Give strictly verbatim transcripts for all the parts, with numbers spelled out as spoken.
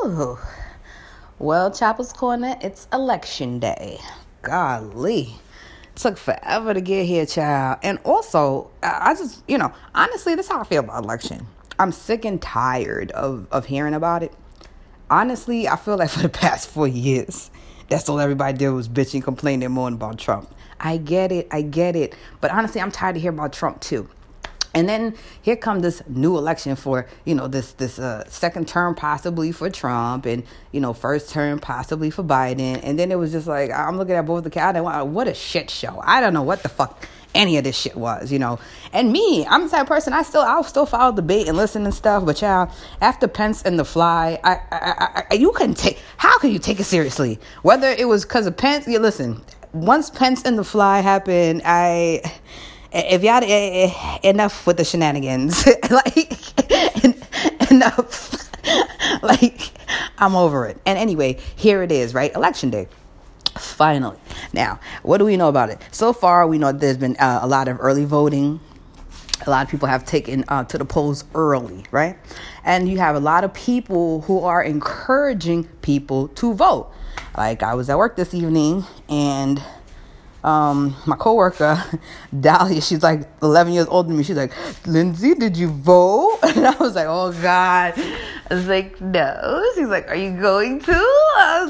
Whew. Well, Chapel's Corner, it's election day. Golly. Took forever to get here, child. And also, I just, you know, honestly, this is how I feel about election. I'm sick and tired of, of hearing about it. Honestly, I feel like for the past four years, that's all everybody did was bitching, complaining, and moaning about Trump. I get it, I get it. But honestly, I'm tired of hearing about Trump, too. And then here come this new election for, you know, this this uh, second term possibly for Trump and, you know, first term possibly for Biden. And then it was just like, I'm looking at both the candidates. What a shit show. I don't know what the fuck any of this shit was, you know. And me, I'm the type of person, I still, I'll still follow debate and listen and stuff. But y'all, after Pence and the Fly, I, I, I, I you couldn't take, how could you take it seriously? Whether it was because of Pence, you listen, once Pence and the Fly happened, I... If y'all uh, enough with the shenanigans, like enough, like I'm over it. And anyway, here it is, right? Election day, finally. Now, what do we know about it? So far, we know there's been uh, a lot of early voting. A lot of people have taken uh, to the polls early, right? And you have a lot of people who are encouraging people to vote. Like I was at work this evening, and Um, my coworker, Dahlia, she's like eleven years older than me. She's like, Lindsay, did you vote? And I was like, oh God. I was like, no. She's like, are you going to? I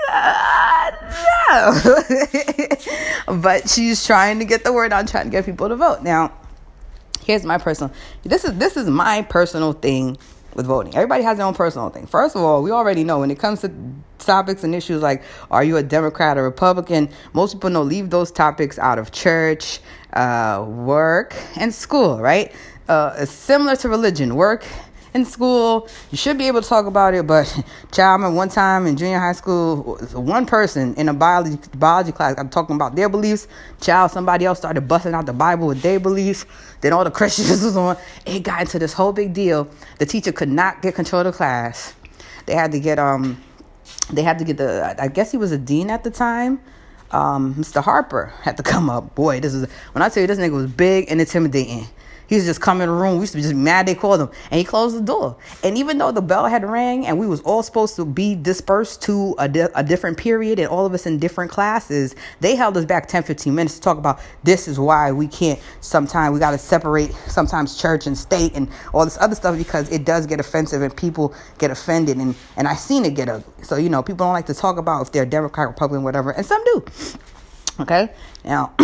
was like, uh, no. But she's trying to get the word out, trying to get people to vote. Now, here's my personal, this is, this is my personal thing with voting. Everybody has their own personal thing. First of all, we already know when it comes to topics and issues like, are you a Democrat or Republican? Most people know, leave those topics out of church, uh, work, and school, right? Uh, it's similar to religion. Work and school, you should be able to talk about it, but child, I remember one time in junior high school, one person in a biology, biology class, I'm talking about their beliefs. Child, somebody else started busting out the Bible with their beliefs. Then all the Christians was on. It got into this whole big deal. The teacher could not get control of the class. They had to get, um, they had to get the, I guess he was a dean at the time. Um, Mister Harper had to come up. Boy, this is, when I tell you this nigga was big and intimidating. He used to just come in the room. We used to be just mad they called him. And he closed the door. And even though the bell had rang and we was all supposed to be dispersed to a, di- a different period and all of us in different classes, they held us back ten, fifteen minutes to talk about this is why we can't sometimes, we got to separate sometimes church and state and all this other stuff because it does get offensive and people get offended. And, and I seen it get ugly. So, you know, people don't like to talk about if they're Democrat, Republican, whatever. And some do. Okay? Now...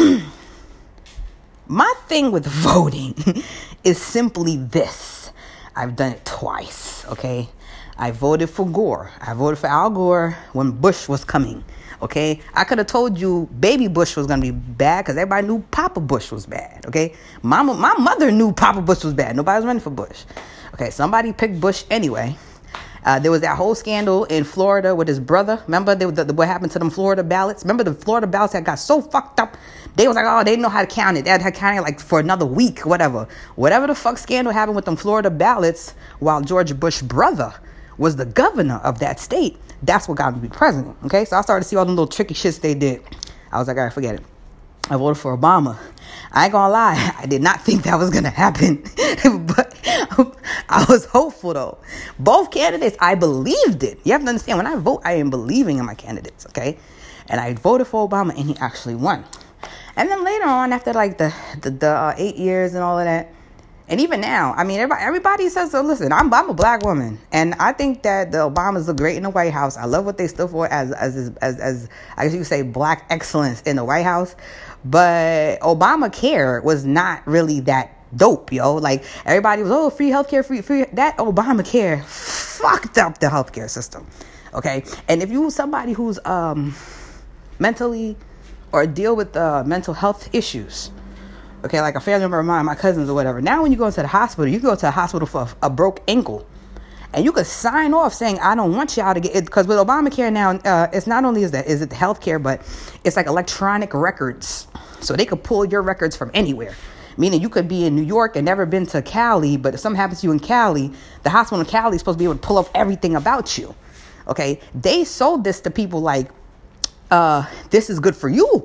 My thing with voting is simply this. I've done it twice, okay? I voted for Gore. I voted for Al Gore when Bush was coming, okay? I could have told you baby Bush was going to be bad because everybody knew Papa Bush was bad, okay? Mama, my mother knew Papa Bush was bad. Nobody was running for Bush. Okay, somebody picked Bush anyway. Uh, there was that whole scandal in Florida with his brother. Remember the, the, what happened to them Florida ballots? Remember the Florida ballots that got so fucked up? They was like, oh, they didn't know how to count it. They had to count it like for another week, whatever. Whatever the fuck scandal happened with them Florida ballots while George Bush's brother was the governor of that state, that's what got him to be president, okay? So I started to see all the little tricky shits they did. I was like, all right, forget it. I voted for Obama. I ain't gonna lie, I did not think that was gonna happen. But I was hopeful though. Both candidates, I believed it. You have to understand, when I vote, I am believing in my candidates, okay? And I voted for Obama and he actually won. And then later on, after like the, the, the uh, eight years and all of that, and even now, I mean, everybody, everybody says, so listen, I'm, I'm a black woman. And I think that the Obamas look great in the White House. I love what they stood for as, as, as, as I guess you could say, black excellence in the White House. But Obamacare was not really that dope, yo. Like, everybody was, oh, free healthcare, free, free. That Obamacare fucked up the healthcare system, okay? And if you somebody who's um mentally or deal with uh, mental health issues, okay, like a family member of mine, my cousins or whatever. Now when you go into the hospital, you go to a hospital for a, a broke ankle. And you could sign off saying, I don't want y'all to get it. Because with Obamacare now, uh, it's not only is that, is it the healthcare, but it's like electronic records. So they could pull your records from anywhere. Meaning you could be in New York and never been to Cali, but if something happens to you in Cali, the hospital in Cali is supposed to be able to pull up everything about you. Okay, they sold this to people like, uh, this is good for you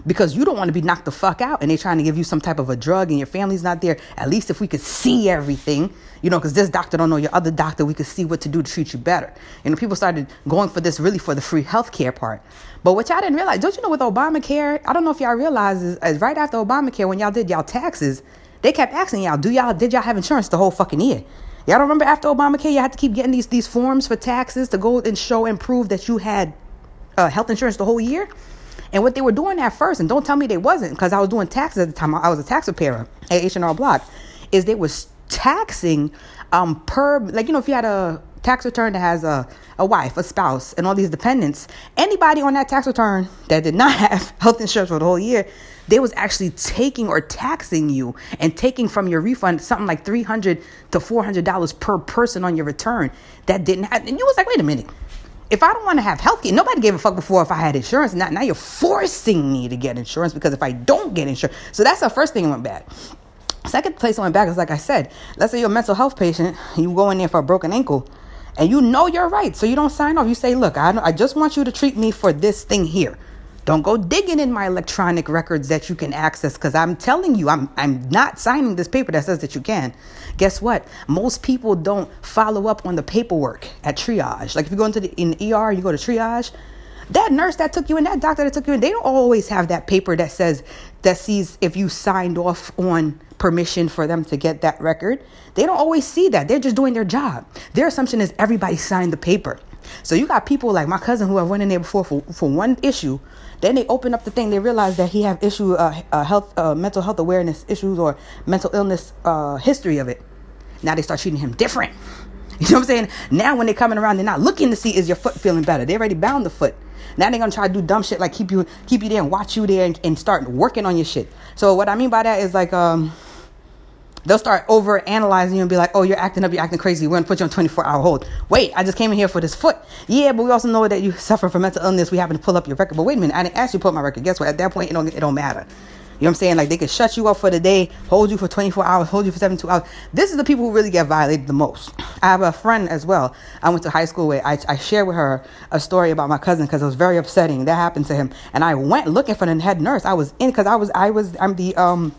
because you don't want to be knocked the fuck out and they're trying to give you some type of a drug and your family's not there. At least if we could see everything, you know, because this doctor don't know your other doctor, we could see what to do to treat you better. You know, people started going for this really for the free healthcare part. But what y'all didn't realize, don't you know with Obamacare, I don't know if y'all realize is, is right after Obamacare, when y'all did y'all taxes, they kept asking y'all, do y'all, did y'all have insurance the whole fucking year? Y'all don't remember after Obamacare, you had to keep getting these, these forms for taxes to go and show and prove that you had uh, health insurance the whole year? And what they were doing at first, and don't tell me they wasn't, because I was doing taxes at the time, I was a tax preparer at H and R Block, is they was taxing um, per, like, you know, if you had a tax return that has a, a wife, a spouse, and all these dependents, anybody on that tax return that did not have health insurance for the whole year, they was actually taking or taxing you and taking from your refund something like three hundred to four hundred dollars per person on your return that didn't have, and you was like, wait a minute. If I don't want to have health care, nobody gave a fuck before if I had insurance. Now, now you're forcing me to get insurance because if I don't get insurance. So that's the first thing that went bad. Second place that went back is, like I said, let's say you're a mental health patient, you go in there for a broken ankle, and you know you're right. So you don't sign off. You say, look, I, I just want you to treat me for this thing here. Don't go digging in my electronic records that you can access, because I'm telling you, I'm I'm not signing this paper that says that you can. Guess what? Most people don't follow up on the paperwork at triage. Like if you go into the in the E R, you go to triage. That nurse that took you in, that doctor that took you in, they don't always have that paper that says, that sees if you signed off on permission for them to get that record. They don't always see that. They're just doing their job. Their assumption is everybody signed the paper. So you got people like my cousin who have went in there before for, for one issue. Then they open up the thing. They realize that he have issue, uh, uh, health, uh, mental health awareness issues or mental illness uh, history of it. Now they start treating him different. You know what I'm saying? Now when they're coming around, they're not looking to see is your foot feeling better. They already bound the foot. Now they're gonna try to do dumb shit like keep you keep you there and watch you there and, and start working on your shit. So what I mean by that is like um. They'll start over analyzing you and be like, oh, you're acting up, you're acting crazy. We're going to put you on twenty-four hour hold. Wait, I just came in here for this foot. Yeah, but we also know that you suffer from mental illness. We happen to pull up your record. But wait a minute, I didn't ask you to pull up my record. Guess what? At that point, it don't, it don't matter. You know what I'm saying? Like they could shut you up for the day, hold you for twenty-four hours, hold you for seventy-two hours. This is the people who really get violated the most. I have a friend as well. I went to high school with. I, I shared with her a story about my cousin because it was very upsetting. That happened to him. And I went looking for the head nurse. I was in because I was, I was, I'm the, um,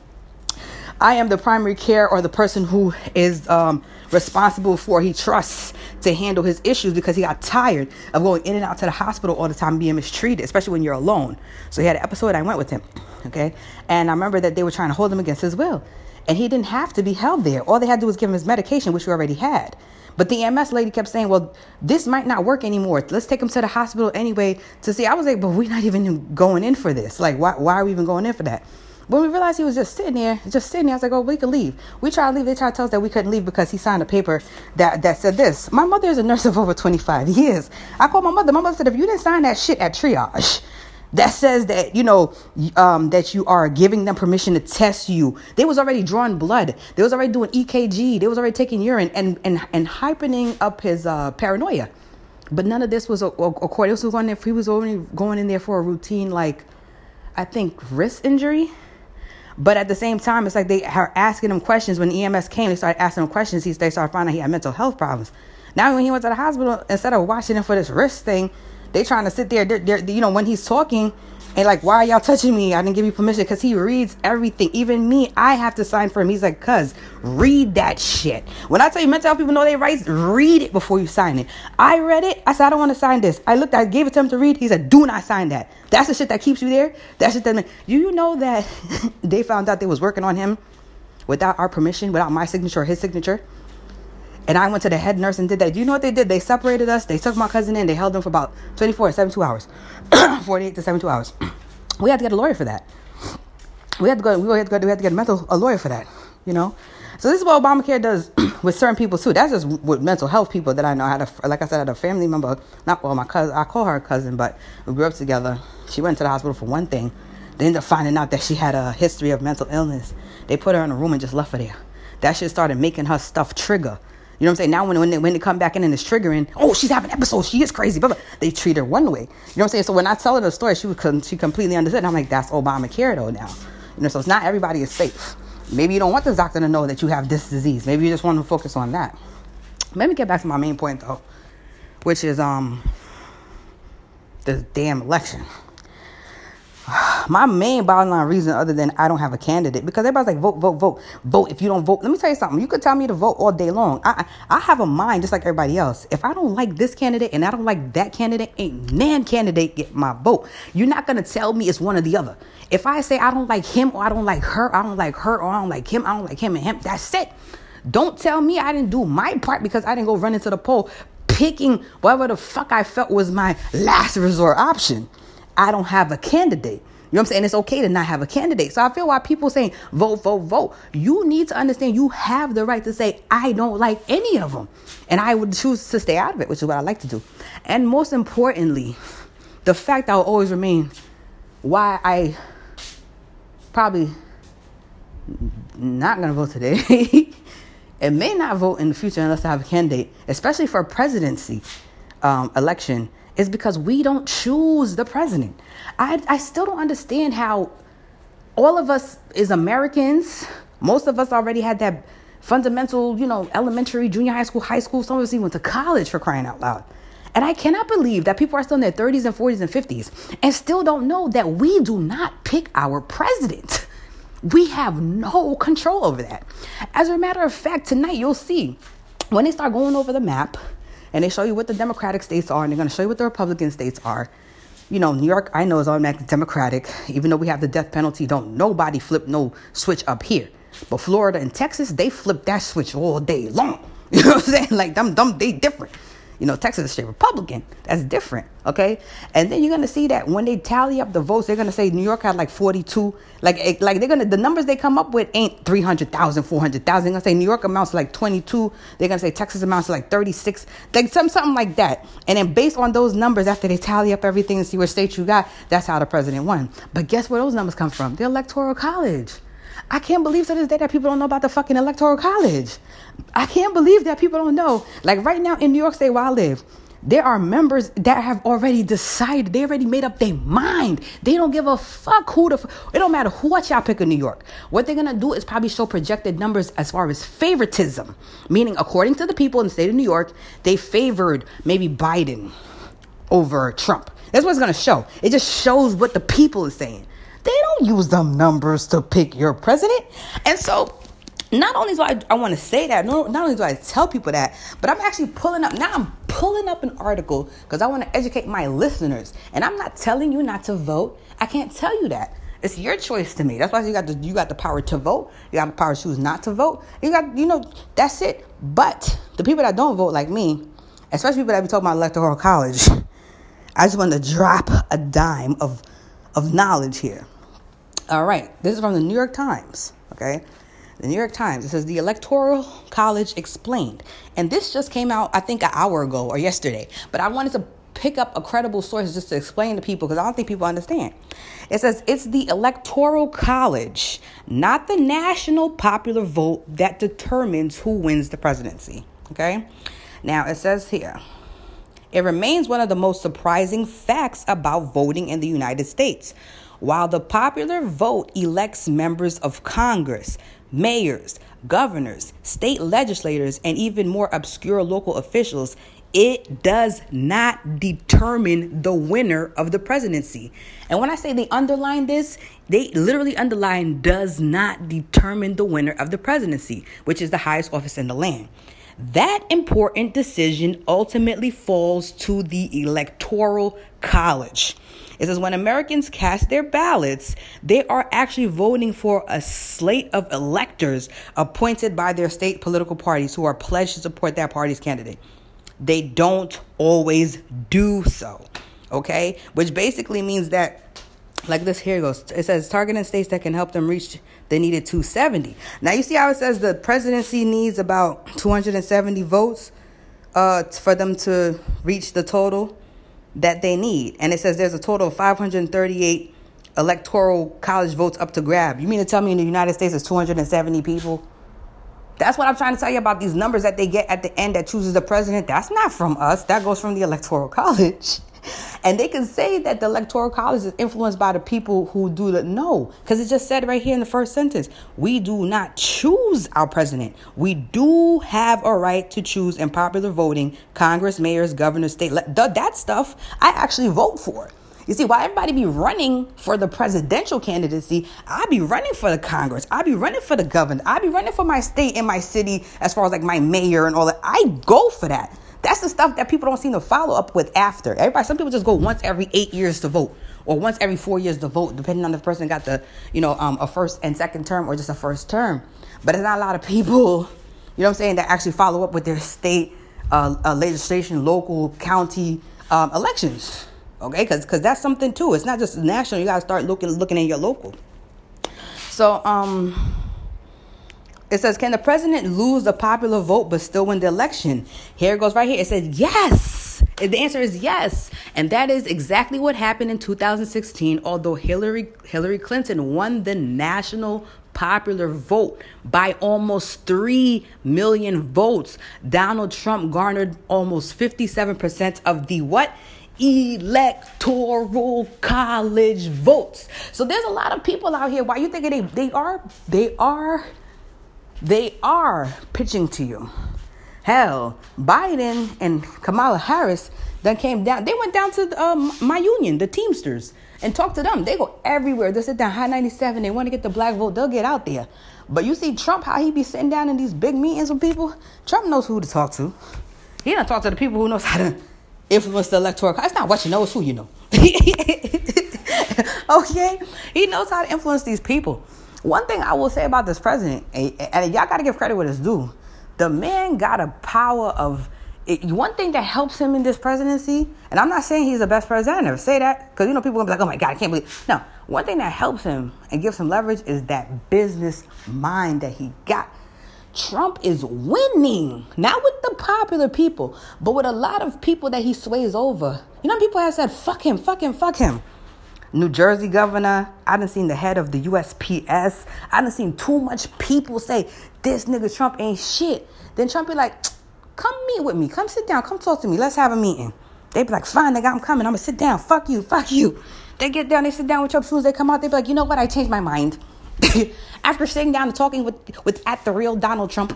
I am the primary care or the person who is um, responsible for, he trusts to handle his issues because he got tired of going in and out to the hospital all the time being mistreated, especially when you're alone. So he had an episode, I went with him, okay? And I remember that they were trying to hold him against his will. And he didn't have to be held there. All they had to do was give him his medication, which we already had. But the E M S lady kept saying, well, this might not work anymore. Let's take him to the hospital anyway to see. I was like, but we're not even going in for this. Like, why, why are we even going in for that? When we realized he was just sitting there, just sitting there, I was like, oh, we can leave. We tried to leave. They tried to tell us that we couldn't leave because he signed a paper that, that said this. My mother is a nurse of over twenty-five years. I called my mother. My mother said, if you didn't sign that shit at triage that says that, you know, um, that you are giving them permission to test you. They was already drawing blood. They was already doing E K G. They was already taking urine and, and, and hypening up his uh, paranoia. But none of this was according. This was going there. He was only going in there for a routine, like, I think, wrist injury. But at the same time, it's like they are asking him questions. When the E M S came, they started asking him questions. He, they started finding out he had mental health problems. Now, when he went to the hospital, instead of watching him for this wrist thing, they trying to sit there, they're, they're, you know, when he's talking and like, why are y'all touching me? I didn't give you permission, because he reads everything. Even me, I have to sign for him. He's like, cuz, read that shit. When I tell you mental health people know they rights, read it before you sign it. I read it. I said, I don't want to sign this. I looked, I gave it to him to read. He said, do not sign that. That's the shit that keeps you there. That's shit that, do you know that they found out they was working on him without our permission, without my signature or his signature? And I went to the head nurse and did that. Do you know what they did? They separated us. They took my cousin in. They held him for about twenty-four to seventy-two hours. forty-eight to seventy-two hours. We had to get a lawyer for that. We had to go, we had to go, we had to get a mental, a lawyer for that, you know? So this is what Obamacare does with certain people too. That's just with mental health people that I know. I had a, like I said, I had a family member, not well, my cousin, I call her a cousin, but we grew up together. She went to the hospital for one thing. They ended up finding out that she had a history of mental illness. They put her in a room and just left her there. That shit started making her stuff trigger. You know what I'm saying? Now when when they, when they come back in and it's triggering, oh, she's having episodes, she is crazy, blah, blah. They treat her one way. You know what I'm saying? So when I tell her the story, she was she completely understood. I'm like, that's Obamacare though now. You know, so it's not everybody is safe. Maybe you don't want this doctor to know that you have this disease. Maybe you just want to focus on that. Let me get back to my main point though, which is um the damn election. my main bottom line reason, other than I don't have a candidate, because everybody's like, vote, vote, vote, vote. If you don't vote, let me tell you something. You could tell me to vote all day long. I I have a mind just like everybody else. If I don't like this candidate and I don't like that candidate, ain't nan candidate get my vote. You're not gonna tell me it's one or the other. If I say I don't like him or I don't like her, I don't like her or I don't like him, I don't like him and him, that's it. Don't tell me I didn't do my part because I didn't go run into the poll picking whatever the fuck I felt was my last resort option. I don't have a candidate. You know what I'm saying? It's okay to not have a candidate. So I feel why people saying vote, vote, vote. You need to understand you have the right to say, I don't like any of them. And I would choose to stay out of it, which is what I like to do. And most importantly, the fact that will always remain why I probably not going to vote today and may not vote in the future unless I have a candidate, especially for a presidency um, election, is because we don't choose the president. I, I still don't understand how all of us is Americans. Most of us already had that fundamental, you know, elementary, junior high school, high school. Some of us even went to college, for crying out loud. And I cannot believe that people are still in their thirties and forties and fifties and still don't know that we do not pick our president. We have no control over that. As a matter of fact, tonight you'll see when they start going over the map and they show you what the Democratic states are and they're going to show you what the Republican states are. You know, New York, I know, is automatically Democratic. Even though we have the death penalty, don't nobody flip no switch up here. But Florida and Texas, they flip that switch all day long. You know what I'm saying? Like, them, them, they different. You know, Texas is straight Republican. That's different, okay? And then you're going to see that when they tally up the votes, they're going to say New York had like forty-two. Like, like they're going to, the numbers they come up with ain't three hundred thousand, four hundred thousand. They're going to say New York amounts to like twenty-two. They're going to say Texas amounts to like thirty-six. Like some, something like that. And then based on those numbers, after they tally up everything and see what state you got, that's how the president won. But guess where those numbers come from? The Electoral College. I can't believe to this day that people don't know about the fucking Electoral College. I can't believe that people don't know. Like right now in New York State where I live, there are members that have already decided. They already made up their mind. They don't give a fuck who the... F- it don't matter who what y'all pick in New York. What they're going to do is probably show projected numbers as far as favoritism. Meaning, according to the people in the state of New York, they favored maybe Biden over Trump. That's what it's going to show. It just shows what the people is saying. They don't use them numbers to pick your president. And so not only do I, I want to say that, no, not only do I tell people that, but I'm actually pulling up, now I'm pulling up an article because I want to educate my listeners. And I'm not telling you not to vote. I can't tell you that. It's your choice to me. That's why you got the, you got the power to vote. You got the power to choose not to vote. You got, you know, that's it. But the people that don't vote like me, especially people that be talking about Electoral College, I just want to drop a dime of of knowledge here. All right. This is from the New York Times. Okay. The New York Times. It says the Electoral College explained. And this just came out, I think, an hour ago or yesterday. But I wanted to pick up a credible source just to explain to people because I don't think people understand. It says it's the Electoral College, not the national popular vote, that determines who wins the presidency. Okay. Now it says here, it remains one of the most surprising facts about voting in the United States. While the popular vote elects members of Congress, mayors, governors, state legislators, and even more obscure local officials, it does not determine the winner of the presidency. And when I say they underline this, they literally underline does not determine the winner of the presidency, which is the highest office in the land. That important decision ultimately falls to the Electoral College. It says when Americans cast their ballots, they are actually voting for a slate of electors appointed by their state political parties who are pledged to support that party's candidate. They don't always do so. Okay? Which basically means that, like this, here it goes. It says targeting states that can help them reach the needed two hundred seventy. Now, you see how it says the presidency needs about two hundred seventy votes uh, for them to reach the total that they need. And it says there's a total of five hundred thirty-eight electoral college votes up to grab. You mean to tell me in the United States there's two hundred seventy people? That's what I'm trying to tell you about these numbers that they get at the end that chooses the president. That's not from us. That goes from the Electoral College. And they can say that the Electoral College is influenced by the people who do the no, because it just said right here in the first sentence, we do not choose our president. We do have a right to choose in popular voting, Congress, mayors, governors, state, le- that stuff I actually vote for. You see, while everybody be running for the presidential candidacy, I be running for the Congress. I be running for the governor. I be running for my state and my city as far as like my mayor and all that. I go for that. That's the stuff that people don't seem to follow up with after. Everybody, some people just go once every eight years to vote or once every four years to vote, depending on if the person got the, you know, um, a first and second term or just a first term. But there's not a lot of people, you know what I'm saying, that actually follow up with their state uh, uh, legislation, local, county um, elections. Okay, because because that's something too. It's not just national. You got to start looking looking at your local. So um, it says, can the president lose the popular vote but still win the election? Here it goes right here. It says yes. The answer is yes. And that is exactly what happened in two thousand sixteen. Although Hillary Hillary Clinton won the national popular vote by almost three million votes, Donald Trump garnered almost fifty-seven percent of the what? Electoral college votes. So there's a lot of people out here. Why you think they they are they are they are pitching to you? Hell, Biden and Kamala Harris then came down. They went down to um, my union, the Teamsters, and talked to them. They go everywhere. They sit down High ninety-seven. They want to get the black vote. They'll get out there. But you see Trump, how he be sitting down in these big meetings with people. Trump knows who to talk to. He don't talk to the people who knows how to influence the electoral. It's not what you know, it's who you know. Okay? He knows how to influence these people. One thing I will say about this president, and y'all got to give credit where it's due, the man got a power of, it, one thing that helps him in this presidency, and I'm not saying he's the best president, I never say that, because you know people going to be like, oh my God, I can't believe. No, one thing that helps him and gives him leverage is that business mind that he got. Trump is winning, not with the popular people, but with a lot of people that he sways over. You know, people have said, fuck him, fuck him, fuck him. New Jersey governor, I done seen the head of the U S P S. I done seen too much people say, this nigga Trump ain't shit. Then Trump be like, come meet with me. Come sit down. Come talk to me. Let's have a meeting. They be like, fine, nigga, I'm coming. I'm going to sit down. Fuck you. Fuck you. They get down. They sit down with Trump. As soon as they come out, they be like, you know what? I changed my mind. After sitting down and talking with, with at the real Donald Trump,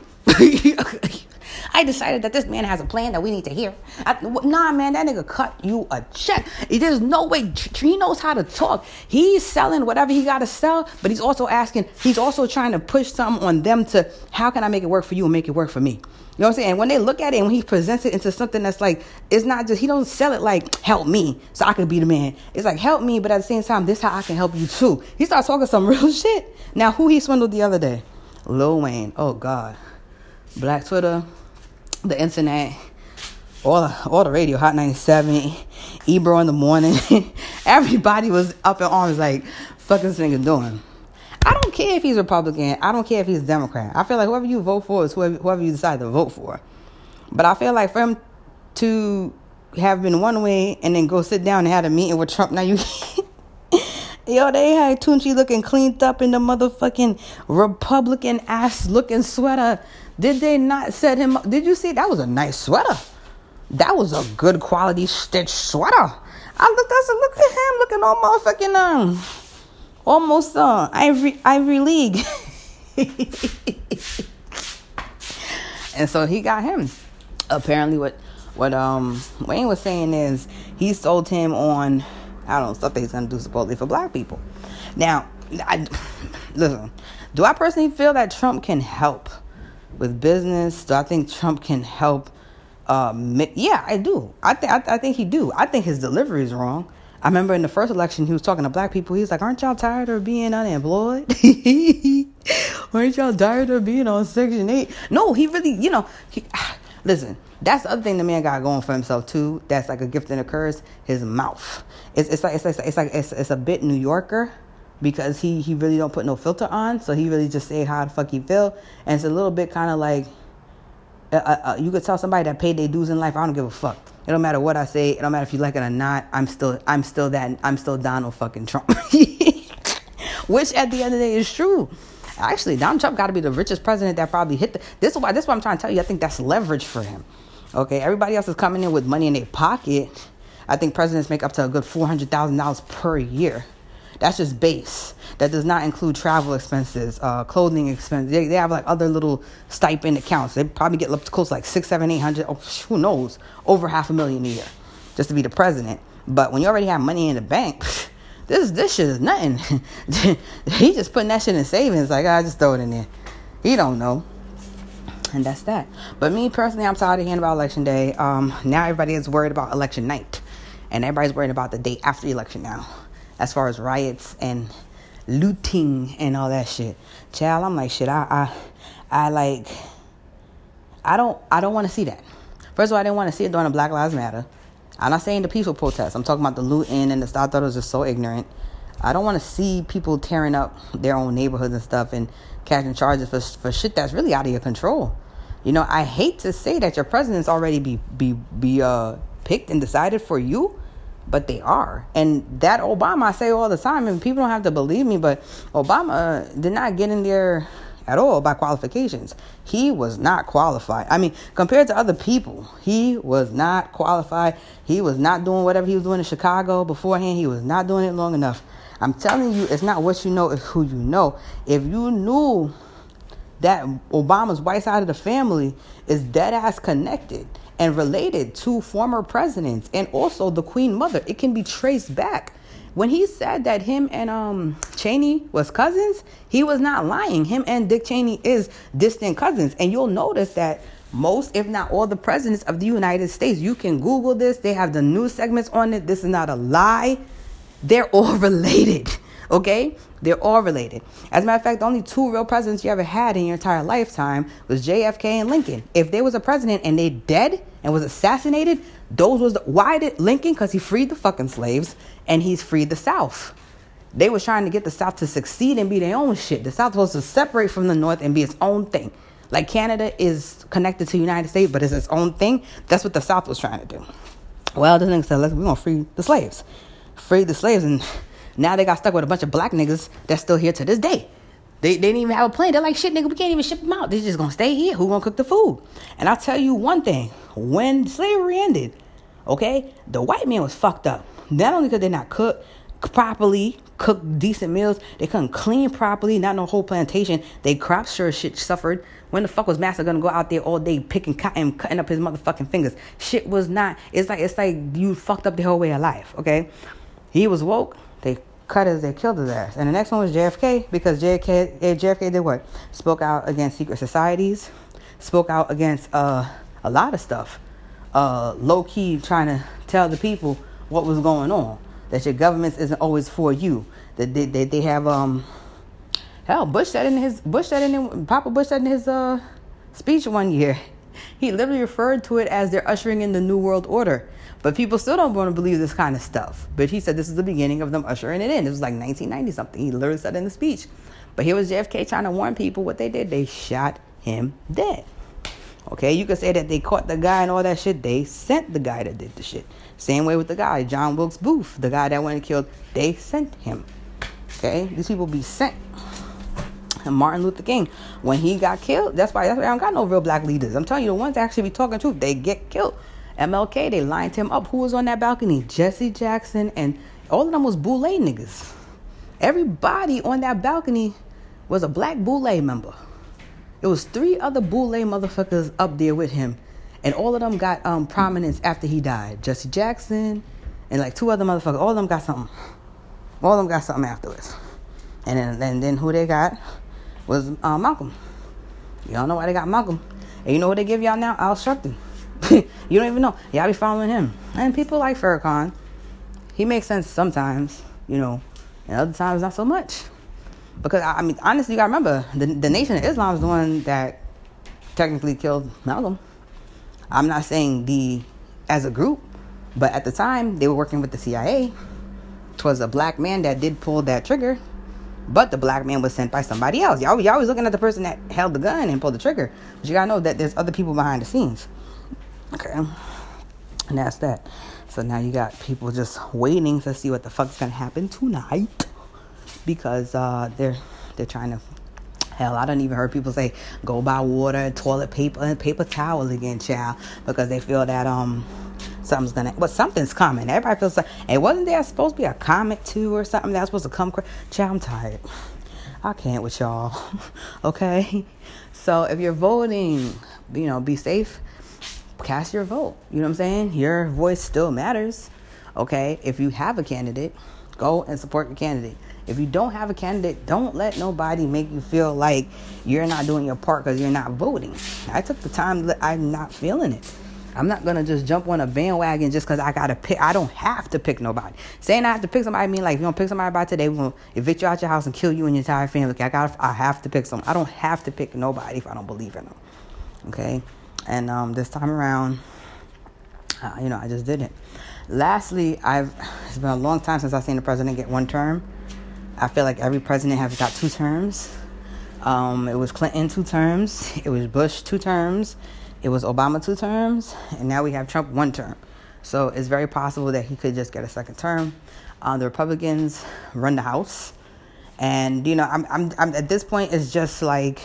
I decided that this man has a plan that we need to hear. I, nah, man, that nigga cut you a check. There's no way. He knows how to talk. He's selling whatever he got to sell, but he's also asking, he's also trying to push something on them to, how can I make it work for you and make it work for me? You know what I'm saying? And when they look at it and when he presents it into something that's like, it's not just, he don't sell it like, help me so I can be the man. It's like, help me, but at the same time, this is how I can help you too. He starts talking some real shit. Now, who he swindled the other day? Lil Wayne. Oh, God. Black Twitter, the internet, all the, all the radio, Hot ninety-seven, Ebro in the morning. Everybody was up in arms like, fuck this nigga doing. I don't care if he's Republican. I don't care if he's Democrat. I feel like whoever you vote for is whoever, whoever you decide to vote for. But I feel like for him to have been one way and then go sit down and have a meeting with Trump, now you... Yo, they had Tunchi looking cleaned up in the motherfucking Republican ass looking sweater. Did they not set him up? Did you see? That was a nice sweater. That was a good quality stitch sweater. I looked, I said, look at him looking all motherfucking, um, almost, uh, Ivory, Ivory League. And so he got him. Apparently what, what, um, Wayne was saying is he sold him on, I don't know, stuff that he's going to do supposedly for black people. Now, I, listen, do I personally feel that Trump can help with business? Do I think Trump can help? Um, yeah, I do. I think I, I think he do. I think his delivery is wrong. I remember in the first election, he was talking to black people. He was like, aren't y'all tired of being unemployed? Aren't y'all tired of being on Section eight? No, he really, you know, he, listen, that's the other thing the man got going for himself, too. That's like a gift and a curse. His mouth. It's, it's like, it's like, it's like, it's, it's a bit New Yorker because he, he really don't put no filter on. So he really just say how the fuck he feel. And it's a little bit kind of like, uh, uh, you could tell somebody that paid their dues in life, I don't give a fuck. It don't matter what I say. It don't matter if you like it or not. I'm still, I'm still that, I'm still Donald fucking Trump. Which at the end of the day is true. Actually, Donald Trump got to be the richest president that probably hit the, this is why, this is what I'm trying to tell you. I think that's leverage for him. Okay. Everybody else is coming in with money in their pocket. I think presidents make up to a good four hundred thousand dollars per year. That's just base. That does not include travel expenses, uh, clothing expenses. They, they have like other little stipend accounts. They probably get up to close to like six, seven, eight hundred. Oh, who knows? Over half a million a year just to be the president. But when you already have money in the bank, this this shit is nothing. He just putting that shit in savings. Like, I just throw it in there. He don't know. And that's that. But me personally, I'm tired of hearing about election day. Um, now everybody is worried about election night. And everybody's worried about the day after the election now. As far as riots and looting and all that shit. Child, I'm like, shit, I I, I like, I don't, I don't want to see that. First of all, I didn't want to see it during the Black Lives Matter. I'm not saying the peaceful protests. I'm talking about the looting and the stuff. I thought it was just so ignorant. I don't want to see people tearing up their own neighborhoods and stuff and catching charges for for shit that's really out of your control. You know, I hate to say that your president's already be be be uh picked and decided for you, but they are. And that Obama, I say all the time, and people don't have to believe me, but Obama did not get in there at all by qualifications. He was not qualified. I mean, compared to other people, he was not qualified. He was not doing whatever he was doing in Chicago beforehand. He was not doing it long enough. I'm telling you, it's not what you know, it's who you know. If you knew that Obama's white side of the family is dead ass connected and related to former presidents and also the Queen Mother, it can be traced back. When he said that him and um Cheney was cousins, he was not lying. Him and Dick Cheney is distant cousins. And you'll notice that most, if not all, the presidents of the United States, you can Google this. They have the news segments on it. This is not a lie. They're all related. Okay? They're all related. As a matter of fact, the only two real presidents you ever had in your entire lifetime was J F K and Lincoln. If there was a president and they dead and was assassinated, those was the, why did Lincoln? Because he freed the fucking slaves and he's freed the South. They was trying to get the South to succeed and be their own shit. The South was supposed to separate from the North and be its own thing. Like Canada is connected to the United States, but it's its own thing. That's what the South was trying to do. Well, the nigga said, "Let's we're gonna free the slaves, free the slaves," and now they got stuck with a bunch of black niggas that's still here to this day. They, they didn't even have a plane. They're like, shit, nigga, we can't even ship them out. They're just going to stay here. Who going to cook the food? And I'll tell you one thing. When slavery ended, okay, the white man was fucked up. Not only could they not cook properly, cook decent meals, they couldn't clean properly, not no whole plantation. They crops sure shit suffered. When the fuck was Master going to go out there all day picking cotton, cutting up his motherfucking fingers? Shit was not, it's like, it's like you fucked up the whole way of life, okay? He was woke. They cut his, they killed his ass. And the next one was J F K, because J F K, J F K did what? Spoke out against secret societies, spoke out against uh, a lot of stuff. Uh, low-key trying to tell the people what was going on. That your government isn't always for you. That they, they, they have, um, hell, Bush said in his, Bush said in, Papa Bush said in his uh, speech one year, he literally referred to it as they're ushering in the New World Order. But people still don't want to believe this kind of stuff. But he said this is the beginning of them ushering it in. It was like nineteen ninety something. He literally said in the speech. But here was J F K trying to warn people what they did. They shot him dead. Okay, you could say that they caught the guy and all that shit. They sent the guy that did the shit. Same way with the guy, John Wilkes Booth, the guy that went and killed. They sent him. Okay, these people be sent. And Martin Luther King, when he got killed, that's why, that's why I don't got no real black leaders. I'm telling you, the ones that actually be talking truth, they get killed. M L K, they lined him up. Who was on that balcony? Jesse Jackson, and all of them was Boule niggas. Everybody on that balcony was a black Boule member. It was three other Boule motherfuckers up there with him, and all of them got um, prominence after he died. Jesse Jackson and like two other motherfuckers. All of them got something. All of them got something afterwards. And then, and then who they got was uh, Malcolm. You don't know why they got Malcolm. And you know what they give y'all now? Al Sharpton. You don't even know. Y'all be following him. And people like Farrakhan. He makes sense sometimes, you know, and other times not so much. Because, I mean, honestly, you got to remember, the, the Nation of Islam is the one that technically killed Malcolm. I'm not saying the, as a group, but at the time, they were working with the C I A. It was a black man that did pull that trigger, but the black man was sent by somebody else. Y'all, y'all always looking at the person that held the gun and pulled the trigger. But you got to know that there's other people behind the scenes. Okay, and that's that. So now you got people just waiting to see what the fuck's gonna happen tonight, because uh, they're they're trying to. Hell, I don't even heard people say go buy water, toilet paper, and paper towels again, child, because they feel that um something's gonna. Well, something's coming. Everybody feels like. Hey, wasn't there supposed to be a comet too or something that was supposed to come? Child, I'm tired. I can't with y'all. Okay, so if you're voting, you know, be safe. Cast your vote. You know what I'm saying? Your voice still matters. Okay, if you have a candidate, go and support your candidate. If you don't have a candidate, don't let nobody make you feel like you're not doing your part because you're not voting. I took the time that I'm not feeling it. I'm not going to just jump on a bandwagon just because I got to pick. I don't have to pick nobody. Saying I have to pick somebody, I mean, like, if you don't pick somebody by today, we're going to evict you out your house and kill you and your entire family. Okay, I got. I have to pick someone. I don't have to pick nobody if I don't believe in them. Okay? And um, this time around, uh, you know, I just didn't. Lastly, I've it's been a long time since I've seen the president get one term. I feel like every president has got two terms. Um, it was Clinton two terms. It was Bush two terms. It was Obama two terms, and now we have Trump one term. So it's very possible that he could just get a second term. Uh, the Republicans run the House, and you know, I'm, I'm, I'm at this point, it's just like,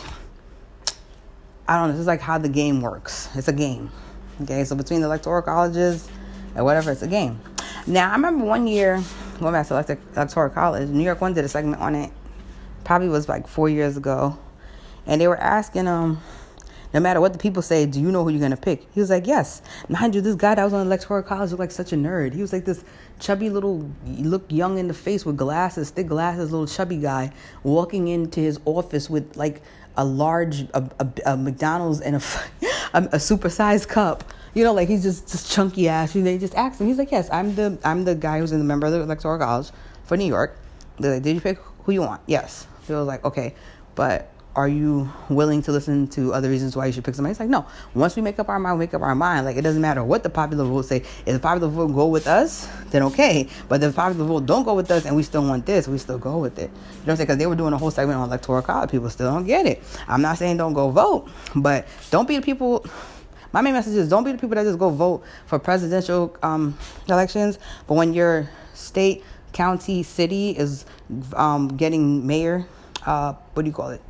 I don't know. It's like how the game works. It's a game. Okay, so between the electoral colleges and whatever, it's a game. Now, I remember one year going back to electoral college, New York One did a segment on it. Probably was like four years ago, and they were asking um. No matter what the people say, do you know who you're going to pick? He was like, yes. Mind you, this guy that was on electoral college looked like such a nerd. He was like this chubby little, he looked young in the face with glasses, thick glasses, little chubby guy walking into his office with like a large, a, a, a McDonald's and a, a, a supersized cup. You know, like he's just, just chunky ass. And they just asked him. He's like, yes, I'm the I'm the guy who's in the member of the electoral college for New York. They're like, did you pick who you want? Yes. He was like, okay, but are you willing to listen to other reasons why you should pick somebody? It's like, no. Once we make up our mind, we make up our mind. Like, it doesn't matter what the popular vote say. If the popular vote go with us, then okay. But if the popular vote don't go with us and we still want this, we still go with it. You know what I'm saying? Because they were doing a whole segment on electoral college. People still don't get it. I'm not saying don't go vote, but don't be the people. My main message is don't be the people that just go vote for presidential um, elections. But when your state, county, city is um, getting mayor, uh, what do you call it?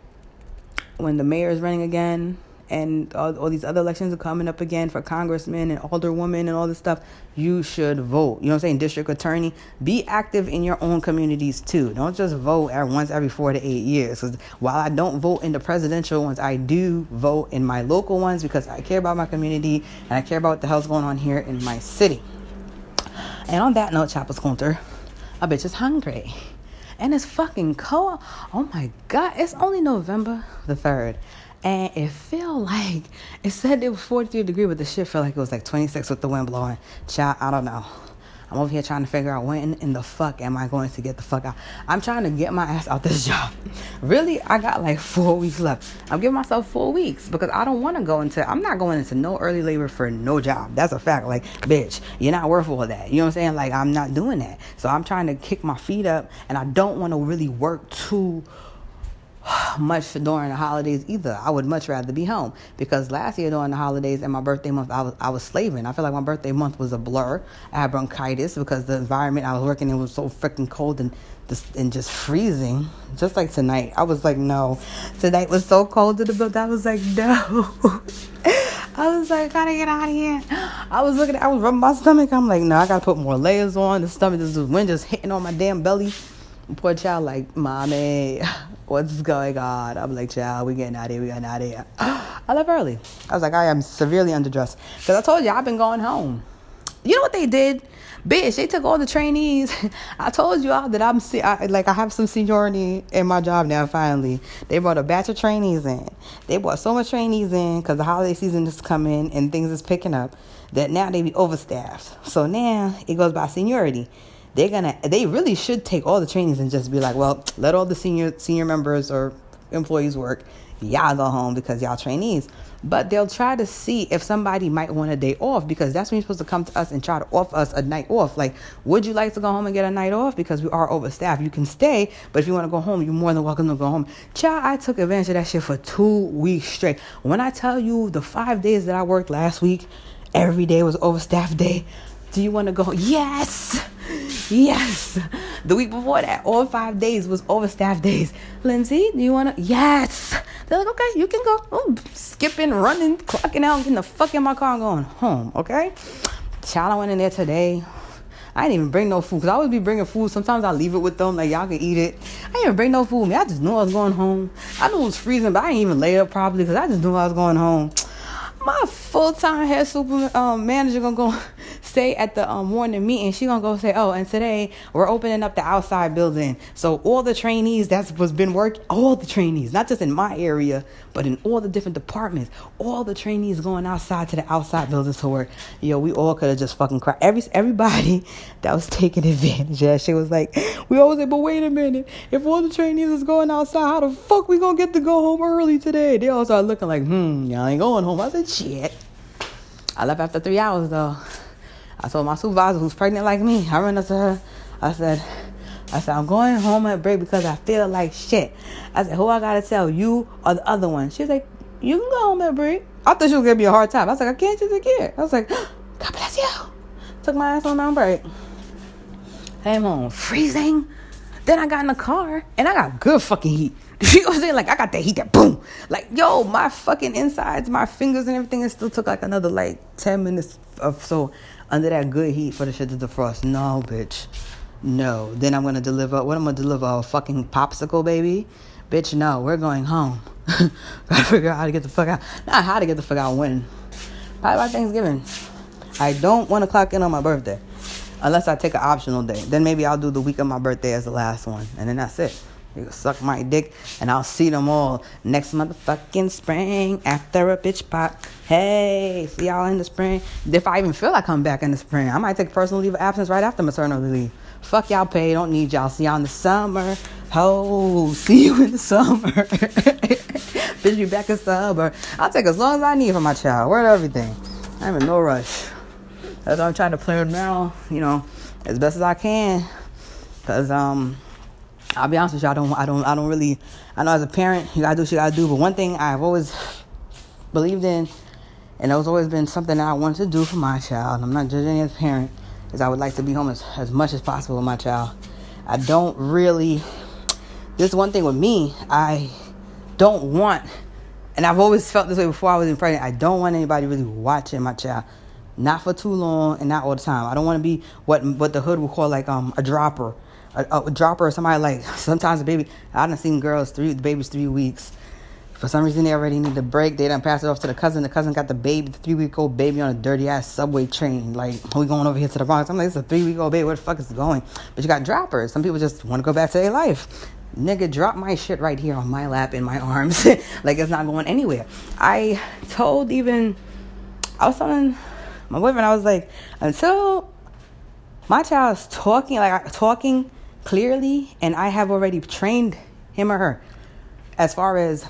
When the mayor is running again and all, all these other elections are coming up again for congressmen and alderwomen and all this stuff, you should vote. You know what I'm saying? District attorney, be active in your own communities too. Don't just vote at once every four to eight years. Because while I don't vote in the presidential ones, I do vote in my local ones because I care about my community and I care about what the hell's going on here in my city. And on that note, Chapel Scounter, a bitch is hungry. And it's fucking cold. Oh my God. It's only November the third. And it feel like, it said it was forty-three degrees, but the shit felt like it was like twenty-six with the wind blowing. Child, I don't know. I'm over here trying to figure out when in the fuck am I going to get the fuck out. I'm trying to get my ass out this job. Really, I got like four weeks left. I'm giving myself four weeks because I don't want to go into, I'm not going into no early labor for no job. That's a fact. Like, bitch, you're not worth all that. You know what I'm saying? Like, I'm not doing that. So I'm trying to kick my feet up, and I don't want to really work too much during the holidays either. I would much rather be home because last year during the holidays and my birthday month, I was I was slaving. I feel like my birthday month was a blur. I had bronchitis because the environment I was working in was so freaking cold and just, and just freezing. Just like tonight, I was like, no. Tonight was so cold to the build. I was like, no. I was like, gotta get out of here. I was looking at, I was rubbing my stomach. I'm like, no, I gotta put more layers on. The stomach, this wind just hitting on my damn belly. Poor child, like, mommy, what's going on? I'm like, child, we getting out of here, we getting out of here. I left early. I was like, I am severely underdressed. Because I told you, I've been going home. You know what they did? Bitch, they took all the trainees. I told you all that I'm, I, like, I have some seniority in my job now, finally. They brought a batch of trainees in. They brought so much trainees in because the holiday season is coming and things is picking up that now they be overstaffed. So now it goes by seniority. They're gonna. They really should take all the trainings and just be like, well, let all the senior senior members or employees work. Y'all go home because y'all trainees. But they'll try to see if somebody might want a day off because that's when you're supposed to come to us and try to offer us a night off. Like, would you like to go home and get a night off? Because we are overstaffed. You can stay, but if you want to go home, you're more than welcome to go home. Child, I took advantage of that shit for two weeks straight. When I tell you the five days that I worked last week, every day was overstaffed day. Do you want to go? Yes. Yes. The week before that, all five days was overstaffed days. Lindsay, do you want to? Yes. They're like, okay, you can go. Oh, skipping, running, clocking out, getting the fuck in my car and going home, okay? Child, I went in there today. I didn't even bring no food because I always be bringing food. Sometimes I leave it with them, like y'all can eat it. I didn't even bring no food with me. I just knew I was going home. I knew it was freezing, but I didn't even lay up properly because I just knew I was going home. My full-time head super um, manager gonna go say at the um, morning meeting, she gonna go say, oh, and today we're opening up the outside building. So all the trainees that's was been working, all the trainees, not just in my area, but in all the different departments, all the trainees going outside to the outside buildings to work. Yo, we all could have just fucking cried. Every everybody that was taking advantage of that shit was like, we always say, but wait a minute, if all the trainees is going outside, how the fuck we gonna get to go home early today? They all started looking like, hmm, y'all ain't going home. I said, shit. I left after three hours though. I told my supervisor, who's pregnant like me, I ran up to her. I said, I said, I'm going home at break because I feel like shit. I said, who I gotta tell, you or the other one? She was like, you can go home at break. I thought she was gonna be a hard time. I was like, I can't just get. I was like, God bless you. Took my ass on my break. Came home freezing. Then I got in the car and I got good fucking heat. You know what I'm saying? Like, I got that heat that boom. Like, yo, my fucking insides, my fingers and everything, it still took like another like ten minutes of so under that good heat for the shit to defrost. No, bitch. No. Then I'm going to deliver, what I'm going to deliver? A fucking popsicle, baby? Bitch, no. We're going home. Gotta figure out how to get the fuck out. Not how to get the fuck out when. Probably by Thanksgiving. I don't want to clock in on my birthday. Unless I take an optional day. Then maybe I'll do the week of my birthday as the last one. And then that's it. You can suck my dick, and I'll see them all next motherfucking spring after a bitch pop. Hey, see y'all in the spring. If I even feel like coming back in the spring, I might take personal leave of absence right after maternity leave. Fuck y'all pay, don't need y'all. See y'all in the summer. Ho, see you in the summer. Bitch, be back in summer. I'll take as long as I need for my child. Word everything. I'm in no rush. That's why I'm trying to play it now, you know, as best as I can. Cause um. I'll be honest with you, I don't, I don't, I don't really, I know as a parent, you gotta do what you gotta do, but one thing I've always believed in, and it's always been something that I wanted to do for my child, I'm not judging as a parent, is I would like to be home as, as much as possible with my child. I don't really, this is one thing with me, I don't want, and I've always felt this way before I was pregnant, I don't want anybody really watching my child. Not for too long and not all the time. I don't want to be what what the hood would call like um a dropper. A, a dropper or somebody like, sometimes the baby, I done seen girls, three the baby's three weeks. For some reason, they already need a break. They done pass it off to the cousin. The cousin got the baby, the three-week-old baby on a dirty-ass subway train. Like, we going over here to the Bronx. I'm like, it's a three-week-old baby. Where the fuck is it going? But you got droppers. Some people just want to go back to their life. Nigga, drop my shit right here on my lap in my arms. Like, it's not going anywhere. I told even, I was telling my boyfriend, I was like, until my child's talking, like, talking clearly, and I have already trained him or her as far as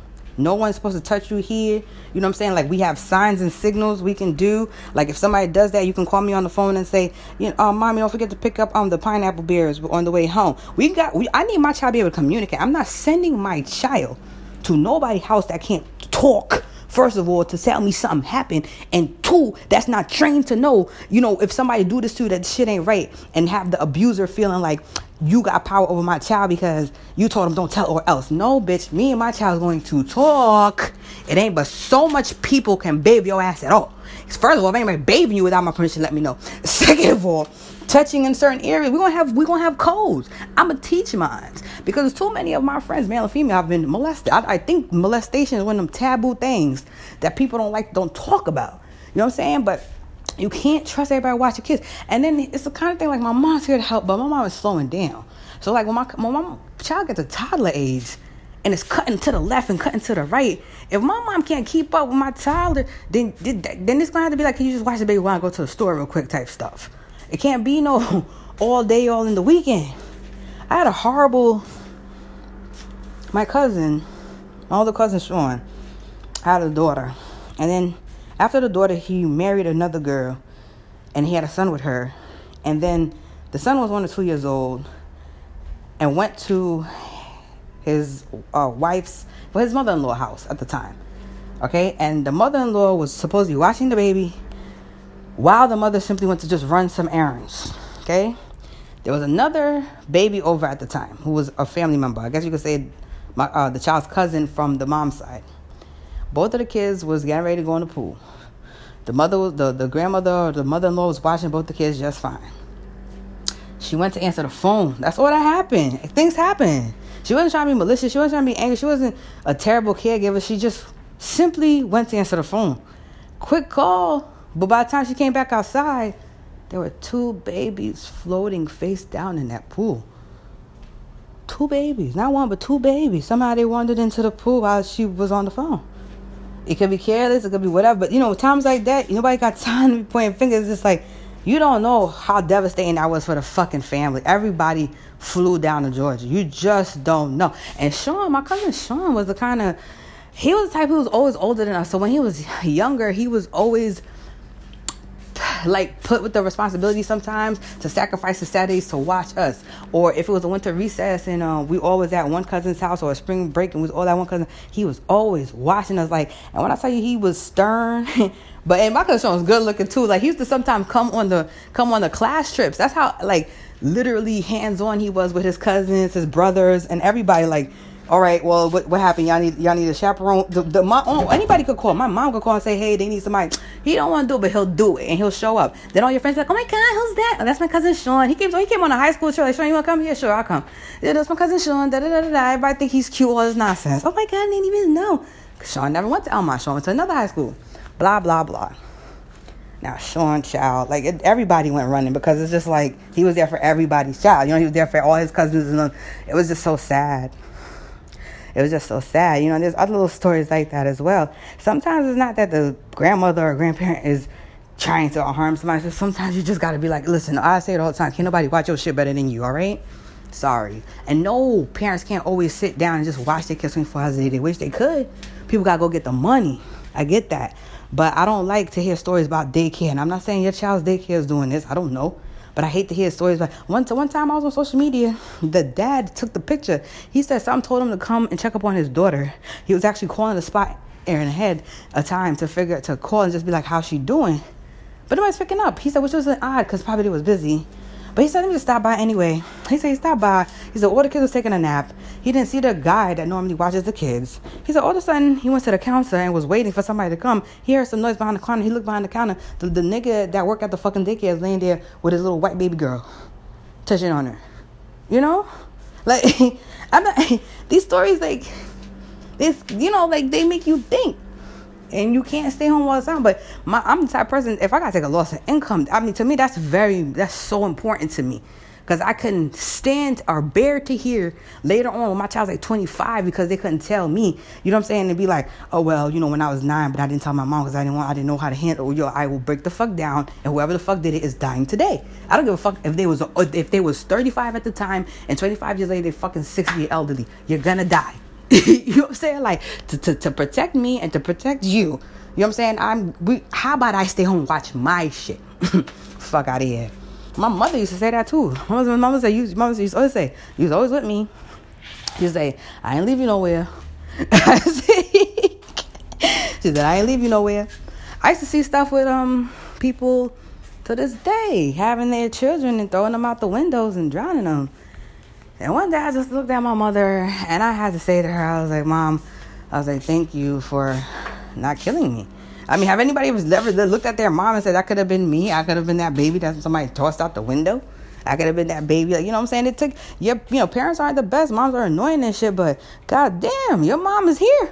no one's supposed to touch you here. You know what I'm saying? Like, we have signs and signals we can do. Like, if somebody does that, you can call me on the phone and say, you know, oh, mommy, don't forget to pick up um the pineapple beers on the way home. We got, we, I need my child to be able to communicate. I'm not sending my child to nobody's house that can't talk. First of all, to tell me something happened, and two, that's not trained to know, you know, if somebody do this to you, that shit ain't right, and have the abuser feeling like you got power over my child because you told him don't tell or else. No, bitch, me and my child is going to talk. It ain't but so much people can baby your ass at all. First of all, if anybody babying you without my permission, let me know. Second of all, touching in certain areas, we're gonna have we're gonna have codes. I'ma teach mine because too many of my friends, male and female, have been molested. I, I think molestation is one of them taboo things that people don't like, don't talk about. You know what I'm saying? But you can't trust everybody to watch your kids. And then it's the kind of thing like my mom's here to help, but my mom is slowing down. So like when my my mom child gets a toddler age and it's cutting to the left and cutting to the right, if my mom can't keep up with my toddler, then then it's gonna have to be like, can you just watch the baby while I go to the store real quick type stuff. It can't be no all day, all in the weekend. I had a horrible, my cousin, my older cousin Sean, had a daughter. And then after the daughter, he married another girl and he had a son with her. And then the son was one or two years old and went to his uh, wife's, well, his mother-in-law house at the time. Okay. And the mother-in-law was supposed to be watching the baby while the mother simply went to just run some errands. Okay. There was another baby over at the time who was a family member. I guess you could say my, uh, the child's cousin from the mom's side. Both of the kids was getting ready to go in the pool. The mother, was, the, the grandmother or the mother-in-law was watching both the kids just fine. She went to answer the phone. That's all that happened. Things happen. She wasn't trying to be malicious. She wasn't trying to be angry. She wasn't a terrible caregiver. She just simply went to answer the phone. Quick call. But by the time she came back outside, There were two babies floating face down in that pool. Two babies. Not one, but two babies. Somehow they wandered into the pool while she was on the phone. It could be careless. It could be whatever. But, you know, times like that, nobody got time to be pointing fingers. It's like, you don't know how devastating that was for the fucking family. Everybody flew down to Georgia. You just don't know. And Sean, my cousin Sean, was the kind of... He was the type who was always older than us. So when he was younger, he was always... like put with the responsibility sometimes to sacrifice his Saturdays to watch us. Or if it was a winter recess and uh, we always at one cousin's house, or a spring break and we was all at one cousin, he was always watching us. Like, and when I tell you he was stern, but and my cousin Sean was good looking too. Like, he used to sometimes come on the come on the class trips. That's how like literally hands on he was with his cousins, his brothers, and everybody. Like, all right, well, what what happened? Y'all need y'all need a chaperone. The, the mom, oh, anybody could call. My mom could call and say, hey, they need somebody. He don't want to do it, but he'll do it, and he'll show up. Then all your friends be like, oh my God, who's that? Oh, that's my cousin Sean. He came he came on a high school trip. Like, Sean, you want to come here? Sure, I'll come. Yeah, that's my cousin Sean. Da da da da da. Everybody think he's cute. All this nonsense. Oh my God, I didn't even know. Sean never went to Elmont. Sean went to another high school. Blah blah blah. Now Sean, child, like it, everybody went running because it's just like he was there for everybody's child. You know, he was there for all his cousins, and uh, it was just so sad. It was just so sad. You know, there's other little stories like that as well. Sometimes it's not that the grandmother or grandparent is trying to harm somebody. So sometimes you just got to be like, listen, I say it all the time. Can't nobody watch your shit better than you, all right? Sorry. And no, parents can't always sit down and just watch their kids twenty-four hours a day. They wish they could. People got to go get the money. I get that. But I don't like to hear stories about daycare. And I'm not saying your child's daycare is doing this. I don't know. But I hate to hear stories about... One, one time I was on social media, the dad took the picture. He said something told him to come and check up on his daughter. He was actually calling the spot in ahead a time to figure to call and just be like, how's she doing? But nobody's picking up. He said, which was odd because probably they was busy. But he said, let me just stop by anyway. He said he stopped by. He said, all the kids was taking a nap. He didn't see the guy that normally watches the kids. He said, all of a sudden, he went to the counter and was waiting for somebody to come. He heard some noise behind the counter. He looked behind the counter. The, the nigga that worked at the fucking daycare is laying there with his little white baby girl, touching on her. You know? Like, I'm not... These stories, like, this, you know, like, they make you think. And you can't stay home all the time. But my, I'm the type of person, if I got to take a loss of income, I mean, to me, that's very, that's so important to me. Because I couldn't stand or bear to hear later on when my child's like twenty-five because they couldn't tell me. You know what I'm saying? And be like, oh, well, you know, when I was nine, but I didn't tell my mom because I didn't want, I didn't know how to handle. Yo, I will break the fuck down. And whoever the fuck did it is dying today. I don't give a fuck if they was, if they was thirty-five at the time and twenty-five years later, they fucking sixty elderly. You're gonna die. You know what I'm saying? Like, to, to, to protect me and to protect you. You know what I'm saying? I'm. We. How about I stay home and watch my shit? Fuck out of here. My mother used to say that too. My mama said, you, mama used to always say, you was always with me. She used to say, I ain't leave you nowhere. She said, I ain't leave you nowhere. I used to see stuff with um people to this day, having their children and throwing them out the windows and drowning them. And one day I just looked at my mother and I had to say to her, I was like, Mom, I was like, thank you for not killing me. I mean, have anybody ever looked at their mom and said, that could have been me? I could have been that baby that somebody tossed out the window. I could have been that baby. Like, you know what I'm saying? It took, your, you know, parents aren't the best. Moms are annoying and shit, but god damn, your mom is here.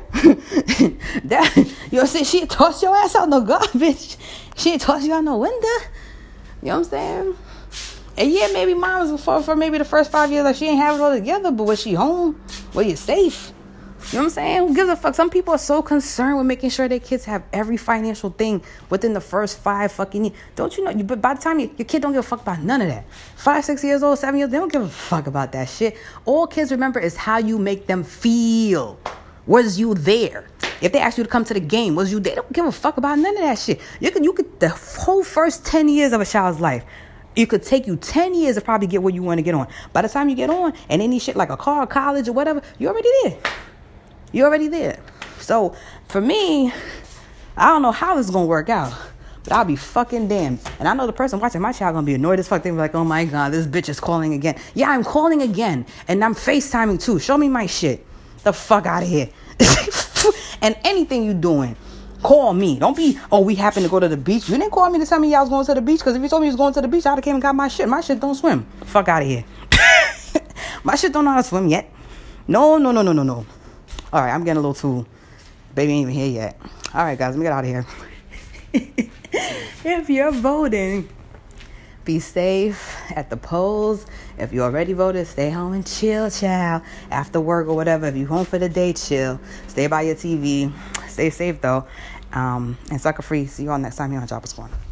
That, you know, see, she tossed your ass out no garbage. She tossed you out no window. You know what I'm saying? And yeah, maybe mom was for, for maybe the first five years, like she ain't have it all together, but was she home? Were you safe? You know what I'm saying? Who gives a fuck? Some people are so concerned with making sure their kids have every financial thing within the first five fucking years. Don't you know? But by the time you, your kid don't give a fuck about none of that. Five, six years old, seven years, they don't give a fuck about that shit. All kids remember is how you make them feel. Was you there? If they ask you to come to the game, was you there? They don't give a fuck about none of that shit. You could, you could, the whole first ten years of a child's life, it could take you ten years to probably get where you want to get on. By the time you get on and any shit like a car, college, or whatever, you're already there. You're already there. So, for me, I don't know how this is going to work out. But I'll be fucking damned. And I know the person watching my child going to be annoyed as fuck. They'll be like, oh my God, this bitch is calling again. Yeah, I'm calling again. And I'm FaceTiming too. Show me my shit. The fuck out of here. And anything you doing, call me. Don't be, oh, we happen to go to the beach. You didn't call me to tell me y'all was going to the beach. Because if you told me you was going to the beach, I'd have came and got my shit. My shit don't swim. Fuck out of here. My shit don't know how to swim yet. No, no, no, no, no, no. All right, I'm getting a little too... Baby ain't even here yet. All right, guys, let me get out of here. If you're voting, Be safe at the polls. If you already voted, stay home and chill, child. After work or whatever. If you home for the day, chill. Stay by your T V. Stay safe, though. Um, and sucker free. See you all next time here on Chopper Spawn.